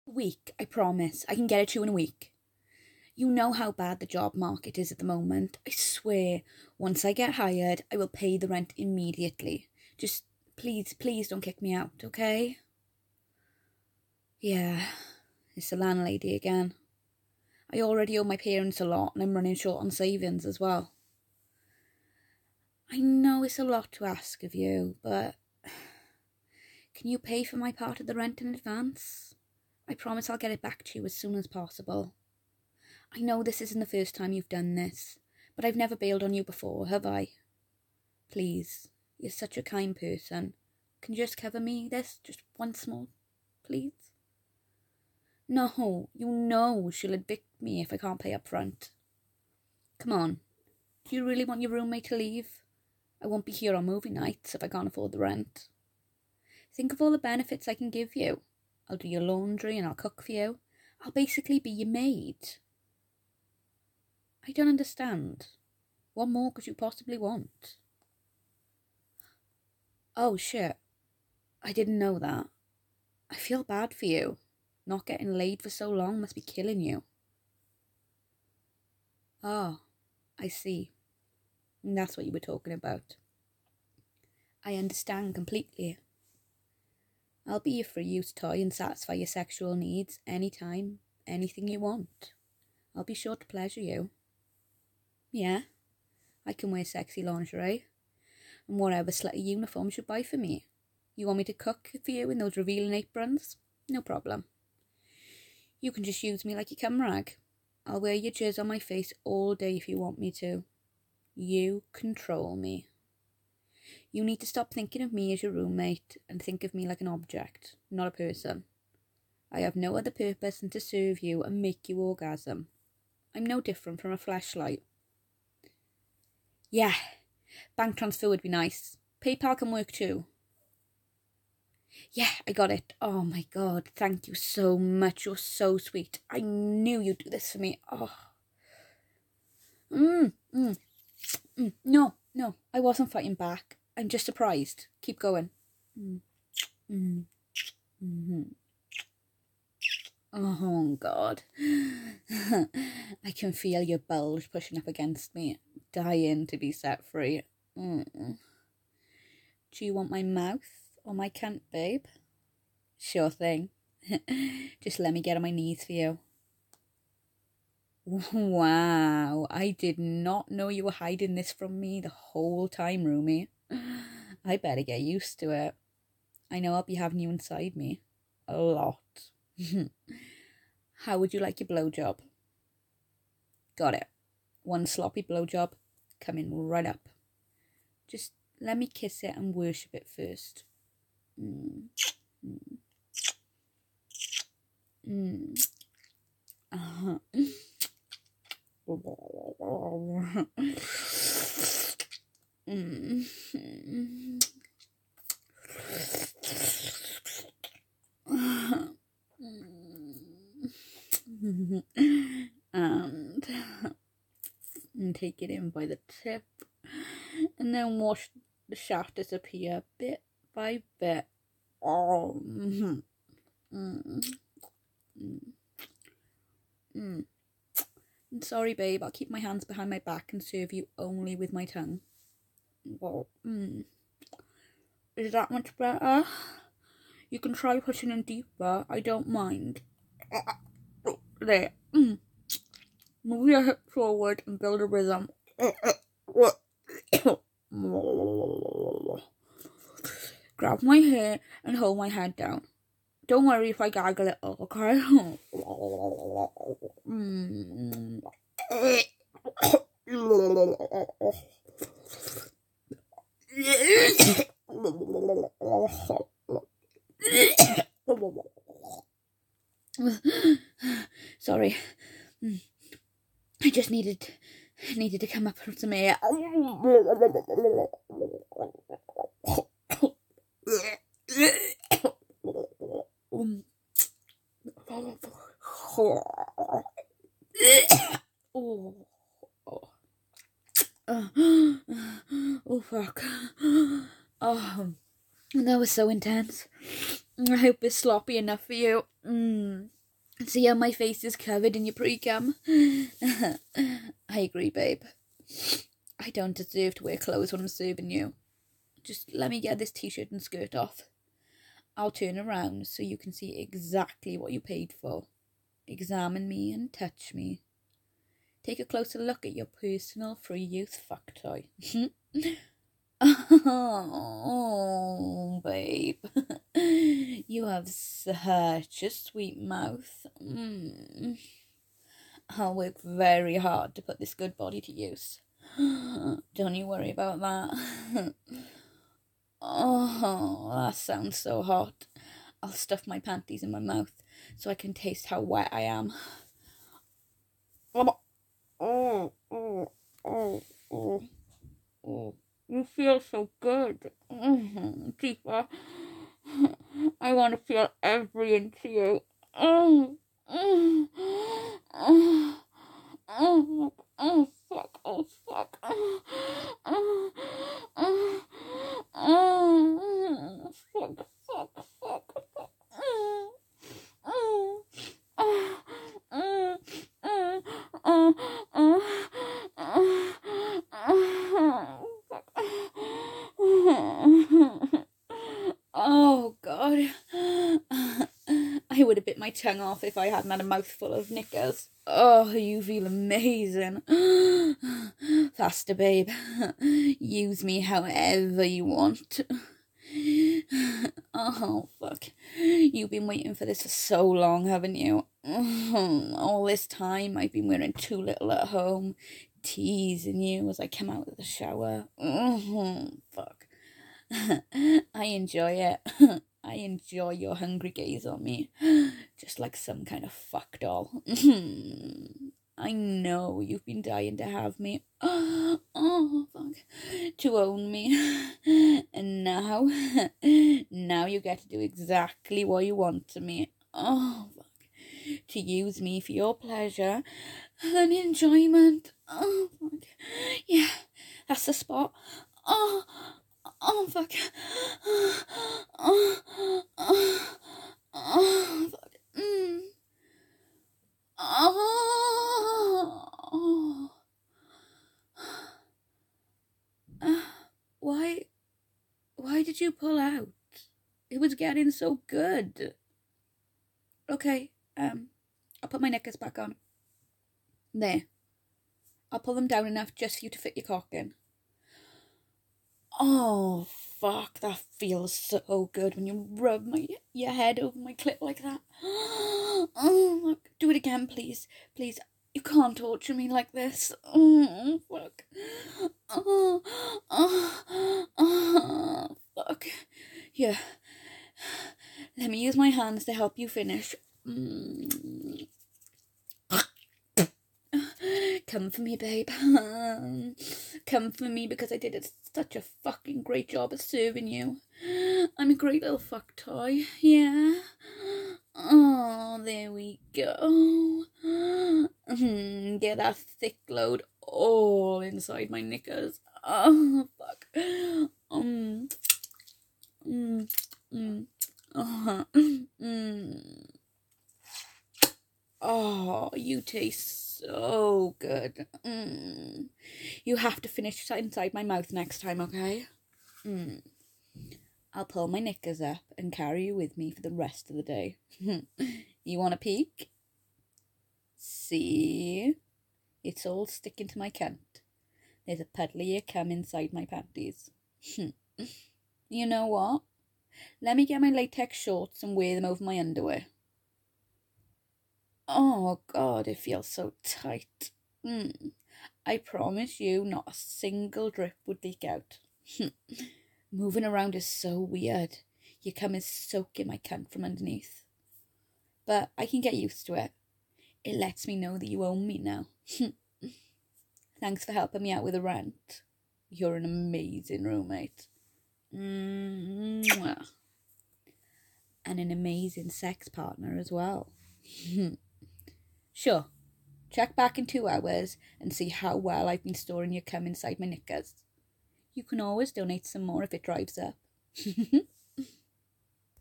Week, I promise. I can get it to you in a week. You know how bad the job market is at the moment. I swear, once I get hired, I will pay the rent immediately. Just please don't kick me out, okay? Yeah, it's the landlady again. I already owe my parents a lot and I'm running short on savings as well. I know it's a lot to ask of you, but can you pay for my part of the rent in advance? I promise I'll get it back to you as soon as possible. I know this isn't the first time you've done this, but I've never bailed on you before, have I? Please, you're such a kind person. Can you just cover me this just once more, please? No, you know she'll evict me if I can't pay up front. Come on, do you really want your roommate to leave? I won't be here on movie nights if I can't afford the rent. Think of all the benefits I can give you. I'll do your laundry and I'll cook for you. I'll basically be your maid. I don't understand. What more could you possibly want? Oh shit, I didn't know that. I feel bad for you. Not getting laid for so long must be killing you. Oh, I see. And that's what you were talking about. I understand completely. I'll be your free-use toy and satisfy your sexual needs anytime, anything you want. I'll be sure to pleasure you. Yeah, I can wear sexy lingerie and whatever slutty uniforms you buy for me. You want me to cook for you in those revealing aprons? No problem. You can just use me like your cum rag. I'll wear your jizz on my face all day if you want me to. You control me. You need to stop thinking of me as your roommate and think of me like an object, not a person. I have no other purpose than to serve you and make you orgasm. I'm no different from a fleshlight. Yeah, bank transfer would be nice. PayPal can work too. Yeah, I got it. Oh my god, thank you so much. You're so sweet. I knew you'd do this for me. Oh. No, I wasn't fighting back. I'm just surprised. Keep going. Oh god. I can feel your bulge pushing up against me, dying to be set free. Do you want my mouth or my cunt, babe? Sure thing. Just let me get on my knees for you. Wow, I did not know you were hiding this from me the whole time, roomie. I better get used to it. I know I'll be having you inside me. A lot. How would you like your blowjob? Got it. One sloppy blowjob coming right up. Just let me kiss it and worship it first. And take it in by the tip and then watch the shaft disappear bit by bit. Sorry, babe, I'll keep my hands behind my back and serve you only with my tongue. Is that much better? You can try pushing in deeper, I don't mind. There. Move your hip forward and build a rhythm. Grab my hair and hold my head down. Don't worry if I gag a little, okay? Sorry. I just needed to come up from some air. Oh fuck. Oh, that was so intense. I hope it's sloppy enough for you. See how my face is covered in your pre-cum? I agree, babe. I don't deserve to wear clothes when I'm serving you. Just let me get this t-shirt and skirt off. I'll turn around so you can see exactly what you paid for. Examine me and touch me. Take a closer look at your personal free-use fuck toy. Oh, babe. You have such a sweet mouth. I'll work very hard to put this good body to use. Don't you worry about that. Oh, that sounds so hot. I'll stuff my panties in my mouth so I can taste how wet I am. Oh. You feel so good. Deeper. I want to feel every inch of you. Fuck. Oh, God. I would have bit my tongue off if I hadn't had a mouthful of knickers. Oh, you feel amazing. Faster, babe. Use me however you want. Oh, fuck. You've been waiting for this for so long, haven't you? All this time I've been wearing too little at home, teasing you as I come out of the shower. Fuck. I enjoy it. I enjoy your hungry gaze on me, just like some kind of fuck doll. I know you've been dying to have me. Oh, fuck. To own me. And now you get to do exactly what you want to me. Oh, fuck. To use me for your pleasure and enjoyment. Oh, fuck. Yeah, that's the spot. Oh, fuck. Fuck. Why did you pull out? It was getting so good. Okay, I'll put my knickers back on. There. I'll pull them down enough just for you to fit your cock in. Oh, fuck, that feels so good when you rub your head over my clit like that. Oh, do it again, please. Please, you can't torture me like this. Oh, fuck. Fuck. Here, let me use my hands to help you finish. Come for me, babe. Come for me because I did such a fucking great job of serving you. I'm a great little fuck toy, yeah. Oh, there we go. Get that thick load all inside my knickers. Oh, fuck. Oh, you taste so good. You have to finish inside my mouth next time, okay? I'll pull my knickers up and carry you with me for the rest of the day. You want a peek? See? It's all sticking to my cunt. There's a puddle of your cum inside my panties. You know what? Let me get my latex shorts and wear them over my underwear. Oh, God, it feels so tight. I promise you not a single drip would leak out. Moving around is so weird. Your cum is soaking my cunt from underneath. But I can get used to it. It lets me know that you own me now. Thanks for helping me out with the rent. You're an amazing roommate. And an amazing sex partner as well. Sure, check back in 2 hours and see how well I've been storing your cum inside my knickers. You can always donate some more if it drives up.